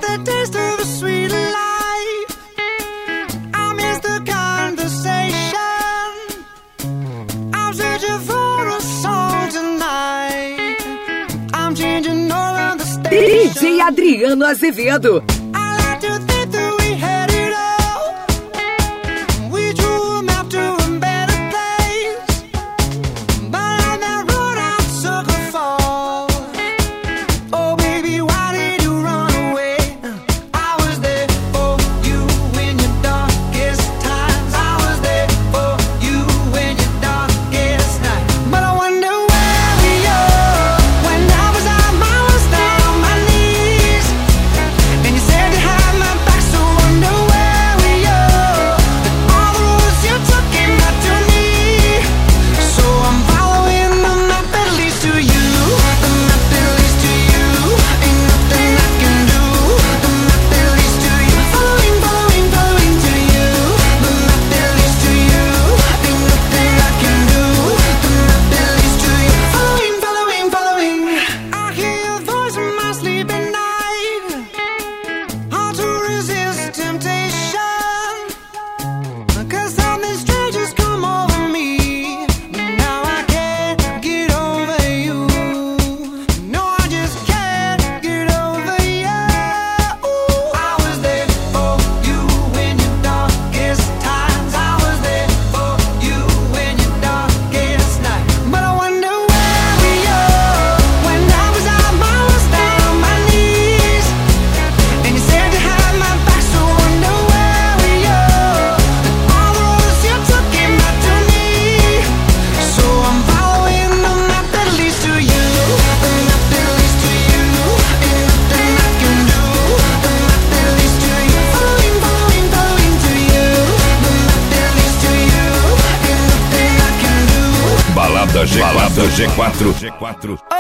the taste of the sweet life. I miss the conversation. I'm searching for a song tonight. I'm changing all of the stations. DJ Adriano Azevedo. I like to think that we had it all. We drew a map to a better place. But on that road I took a fall. Oh baby, why did you run away? I was there for you in your darkest times. I was there for you in your darkest night. But I wonder where we are when I was on my knees. And you said you had my back, so wonder where we are. All the roads you took came back to me. So I'm following the map that leads to you. The map that leads to you. Ain't nothing I can do. The map that leads to you. Following, following, following to you. The map that leads to you. Ain't nothing I can do. The map that leads to you. Following, following, following. I hear your voice in my sleep at night. Hard to resist temptation. 'Cause something strange has come over me. Now I can't get over you. No, I just can't get over you. I was there for you in your darkest times. I was there for you in your darkest night. But I wonder where we are when I was on my knees. And you said you had my back, so wonder where we are. All the roads you took came back to me. So I'm following the map that leads to you. The map that leads to you. Ain't nothing I can do. The map that leads to you. Following, following, following to you. The map that leads to you. Ain't nothing I can do. Balada G4.